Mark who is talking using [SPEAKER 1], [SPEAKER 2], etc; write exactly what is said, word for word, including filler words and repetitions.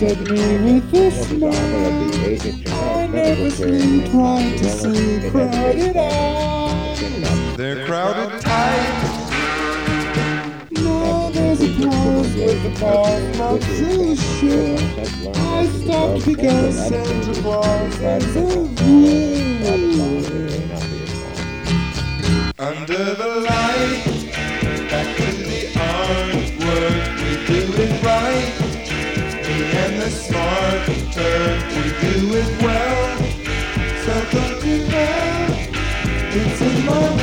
[SPEAKER 1] at me with a smile. I nervously tried to say crowded eyes.
[SPEAKER 2] They're crowded tight.
[SPEAKER 1] Now there's a pause with the pause, not so sure. I stopped because Santa Claus has a rule.
[SPEAKER 2] Under the light, back to the artwork, we do it right. Me and the smart turf, we do it well. So don't you know, it's in my